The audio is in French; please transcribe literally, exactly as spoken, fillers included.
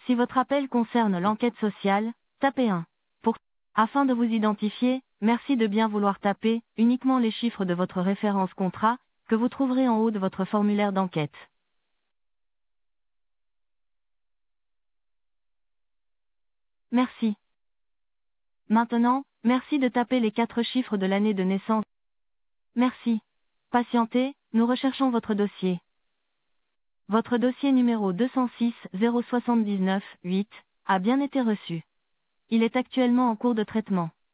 Si votre appel concerne l'enquête sociale, tapez un. Pour Afin de vous identifier, merci de bien vouloir taper uniquement les chiffres de votre référence contrat, que vous trouverez en haut de votre formulaire d'enquête. Merci. Maintenant, merci de taper les quatre chiffres de l'année de naissance. Merci. Patientez, nous recherchons votre dossier. Votre dossier numéro deux cent six zéro sept neuf huit a bien été reçu. Il est actuellement en cours de traitement.